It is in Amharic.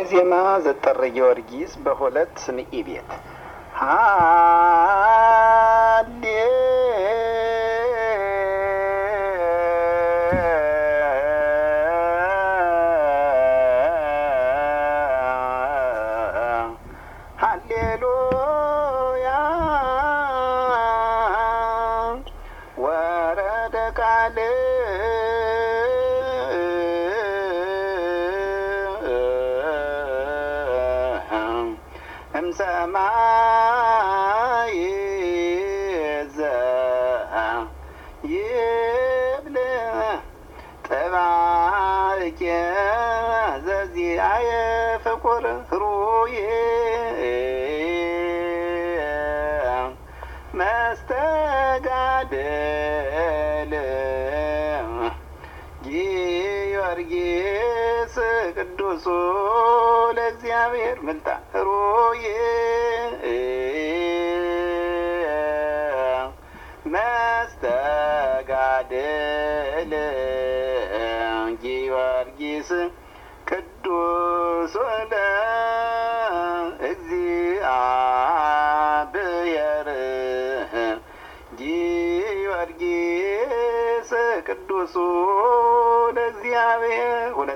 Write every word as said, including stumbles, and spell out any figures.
ዜማ ዘጠረ ጊዮርጊስ በሁለት ስምዒ ቤት ሃሌ ሃሌሉያ ወረደ ቃል እምሰማይ ይብል ጠባቂ ዘዚአየ ፍቁር ሩዬ መስተጋድል ጊዮርጊስ ቅዱሱ ለእግዚአብሔር ምልጣ ሩዬ መስተጋድል ጊዮርጊስ ቅዱስ ለእግዚአብሔር ጊዮርጊስ ቅዱሱ ለእግዚአብሔር